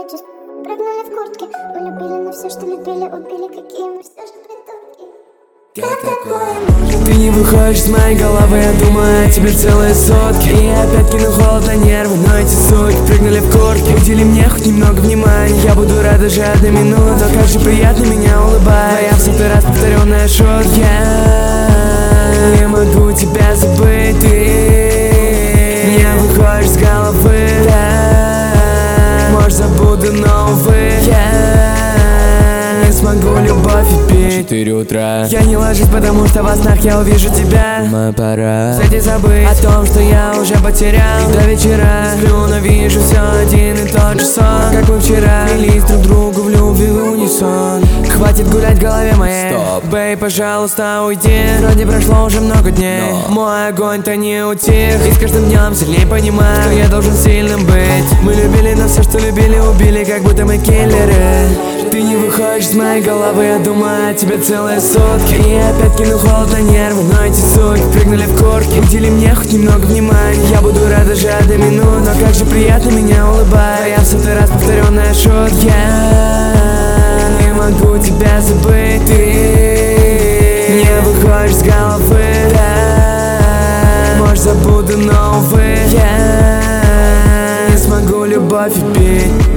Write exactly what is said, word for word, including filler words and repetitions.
ночью прыгнули в куртке. Мы любили, но все, что любили, убили. Какие мы все же придурки. Как такое может? Ты не выходишь с моей головы, я думаю о тебе целые сотки. И опять кину холод на нервы, но эти суки прыгнули в куртки. Удели мне хоть немного внимания, я буду рад даже одной минуты. Но как же приятно меня улыбать твоя в сотый раз повторенная шутка. Я не могу тебя забыть, ты не выходишь с головы. Да, может забуду, но увы, я не смогу любовь и пить. Четыре утра, я не ложусь, потому что во снах я увижу тебя. Моя пора, кстати, забыть о том, что я уже потерял. И до вечера сплю, но вижу все один и тот же сон. Как мы вчера клялись друг другу в любви в унисон. Хватит гулять в голове моей. Стоп, бэй, пожалуйста, уйди. Вроде прошло уже много дней, но мой огонь-то не утих. И с каждым днем сильнее понимаю, что я должен сильным быть. Мы любили, но все, что любили, убили, как будто мы киллеры. Ты не выходишь с моей головы, я думаю о тебе целые сутки. И опять кину холод на нервы, но эти суки прыгнули в куртки. Удели мне хоть немного внимания, я буду рад даже одной минуты. Но как же приятно меня улыбать я в сотый раз повторенная шутка. Я не могу тебя забыть, ты не выходишь с головы. Да, может забуду, но увы, я не смогу любовь убить.